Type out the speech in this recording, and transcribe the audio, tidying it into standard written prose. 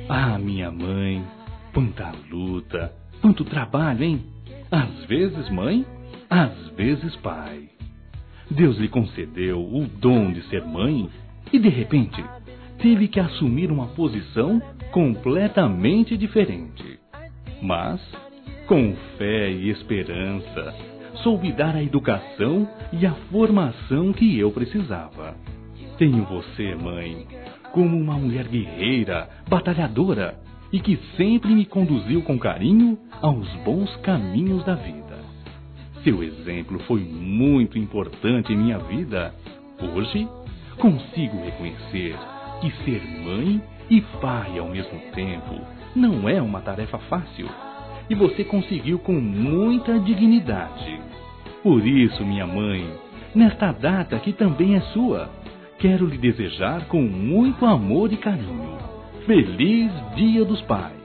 Ah, minha mãe, quanta luta, quanto trabalho, hein? Às vezes mãe, às vezes pai. Deus lhe concedeu o dom de ser mãe e, de repente, teve que assumir uma posição completamente diferente. Mas, com fé e esperança, soube dar a educação e a formação que eu precisava. Tenho você, mãe, como uma mulher guerreira, batalhadora e que sempre me conduziu com carinho aos bons caminhos da vida. Seu exemplo foi muito importante em minha vida. Hoje, consigo reconhecer que ser mãe e pai ao mesmo tempo não é uma tarefa fácil. E você conseguiu com muita dignidade. Por isso, minha mãe, nesta data que também é sua, quero lhe desejar com muito amor e carinho. Feliz Dia dos Pais!